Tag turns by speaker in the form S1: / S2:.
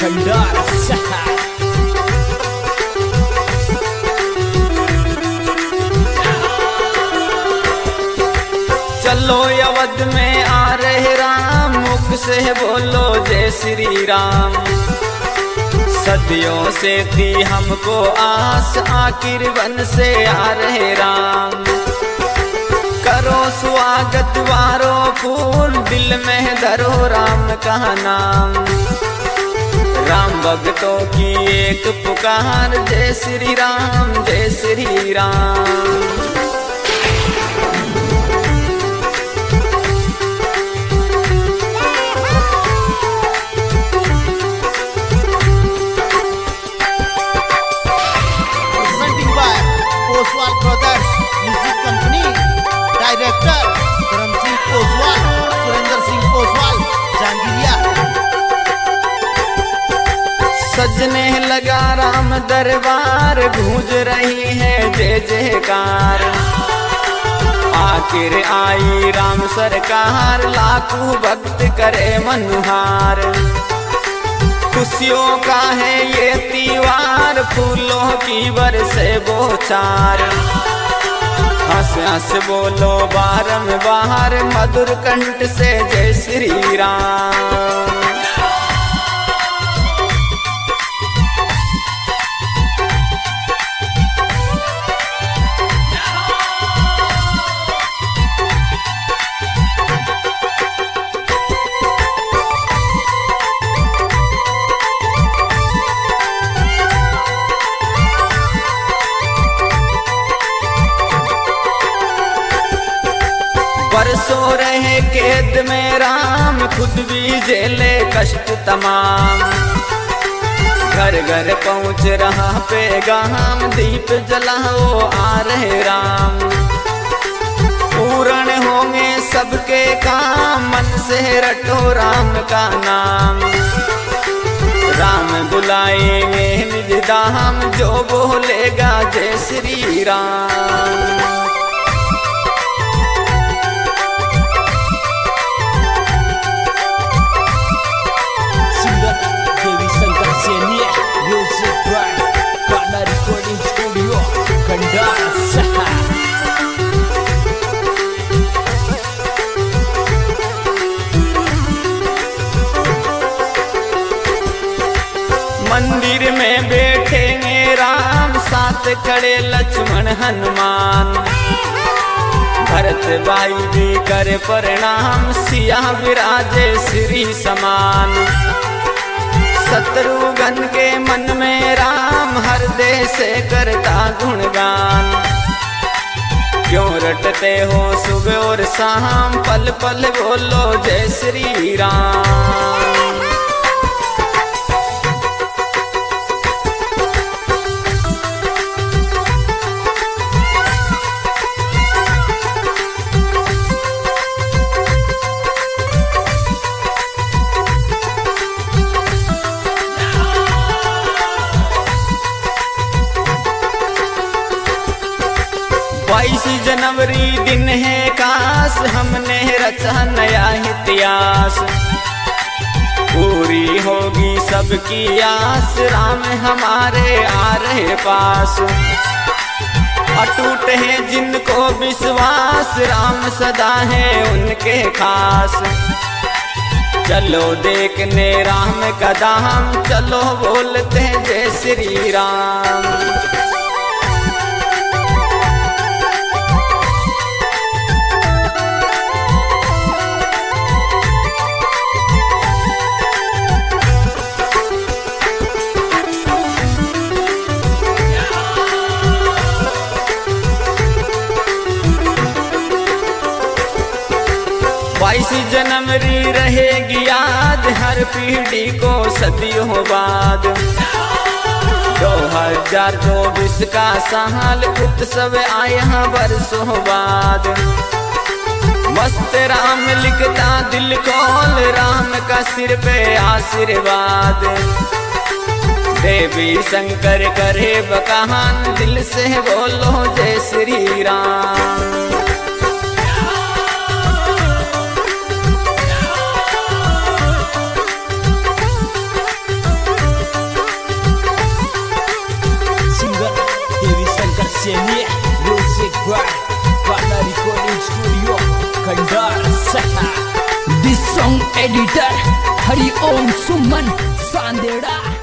S1: खंडर।
S2: चलो अवध में आ रहे राम, मुख से बोलो जय श्री राम। सदियों से थी हमको आस, आखिर वन से आ रहे राम। करो स्वागत वारो फूल, दिल में धरो राम का नाम। राम भक्तों की एक पुकार, जय श्री राम जय Shri Ram.
S3: Poswal brothers music company, director Dharm Singh Poswal, Surendra Singh Poswal, Jangiriya.
S2: सजने लगा राम दरबार, गूंज रही है जय जयकार। आखिर आई राम सरकार, लाखों भक्त करे मनुहार। खुशियों का है ये त्योहार, फूलों की बरसे बौछार। हंस हंस बोलो बारंबार, मधुर कंठ से जय श्री राम। बरसों रहे कैद में राम, खुद भी झेले कष्ट तमाम। घर घर पहुँच रहा पैगाम, दीप जलाओ आ रहे राम। पूर्ण होंगे सबके काम, मन से रटो राम का नाम। राम बुलाएंगे निज धाम, जो बोलेगा जय श्री राम। मंदिर में बैठेंगे राम, साथ खड़े लक्ष्मण हनुमान। भरत भाई भी करे प्रणाम, सिया विराजे श्री समान। शत्रुघ्न के मन में राम, हृदय से करता गुणगान। क्यों रटते हो सुबह और शाम, पल पल बोलो जय श्री राम। जनवरी दिन है काश, हमने रचा नया इतिहास। पूरी होगी सबकी आस, राम हमारे आ रहे पास। अटूट है जिनको विश्वास, राम सदा है उनके खास। चलो देखने राम का धाम, चलो बोलते जय श्री राम। जनवरी रहेगी याद, हर पीढ़ी को सदियों बाद। 2024 का साल, उत्सव आया बरसों बाद। मस्त राम लिखता दिल खोल, राम का सिर पे आशीर्वाद। देवी शंकर करे बखान, दिल से बोलो जय Shri Ram.
S1: Khandar this song editor Hariom Suman सांदेड़ा।